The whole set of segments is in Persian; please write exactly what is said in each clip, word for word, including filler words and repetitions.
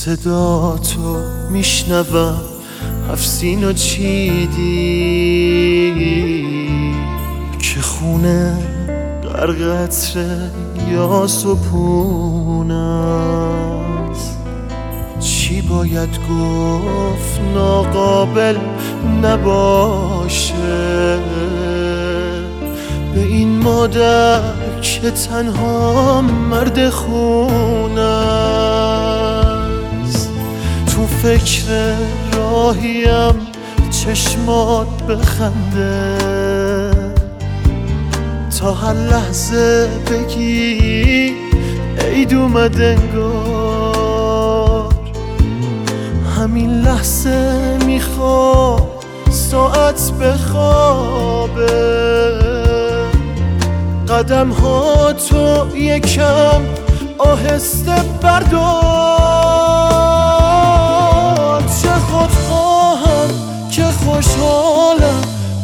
صدا تو میشنوم هفسین و چیدی که خونه غرق عطر یاس و پون است. چی باید گفت ناقابل نباشه به این مادر که تنها مرد خون است. تو فکر راهیم چشمات بخنده تا هر لحظه بگی عید اومد انگار. همین لحظه میخواد ساعت بخوابه، قدم ها تو یکم آهسته بردار. چه خودخواهم که خوشحالم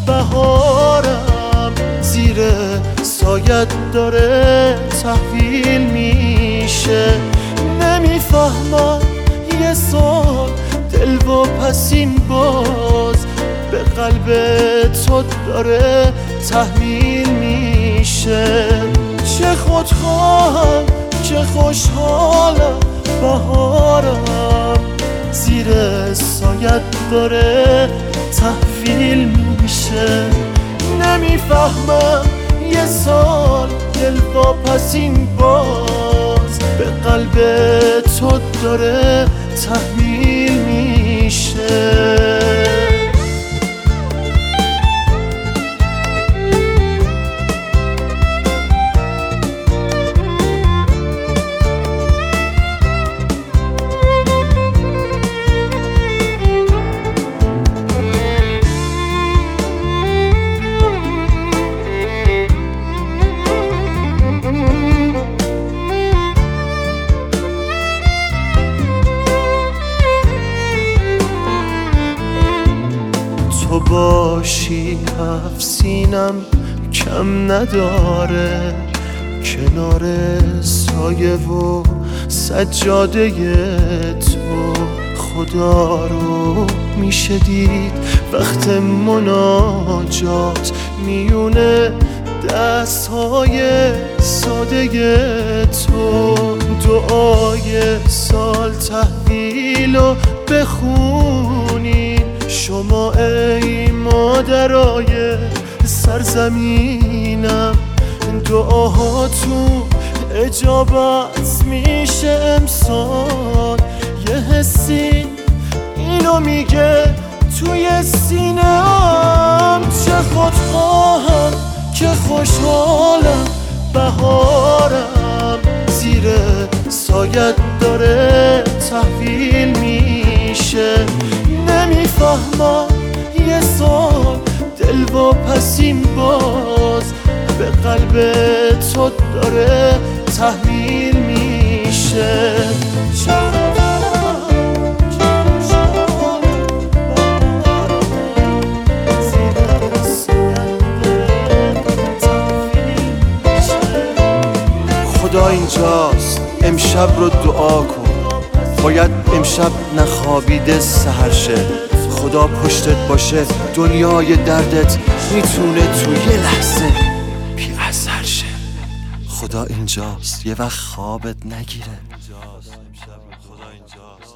بهارم زیر سایت داره تحویل میشه. نمیفهمم یه سال دل و پسین باز به قلب تو داره تحمیل میشه. چه خودخواهم چه خوشحالم بهارم زیر سایت داره تحویل میشه. نمیفهمم یه سال دل با پسین باز به قلب تو داره تحمیل میشه. تو باشی هفسینم کم نداره، کنار سایه و سجاده تو خدا رو میشه دید وقت مناجات میونه دستهای ساده تو. دعای سال تحویل و بخونین شما ای مادرای سرزمینم. دعاهاتون اجابت میشه امسال. یه حسی اینو میگه توی سینه‌ام. چه خودخواهم که خوشحالم بهارم زیر سایت داره تحویل میشه. نمیفهمم یه سال دل و پسین باز به قلب تو داره تحمیل میشه. خدا اینجاست امشب رو دعا کن، باید امشب نخوابیده سحر شه. خدا پشتت باشه دنیای دردت میتونه تو یه لحظه بی اثر شه. خدا اینجاست یه وقت خوابت نگیره. خدا اینجاست.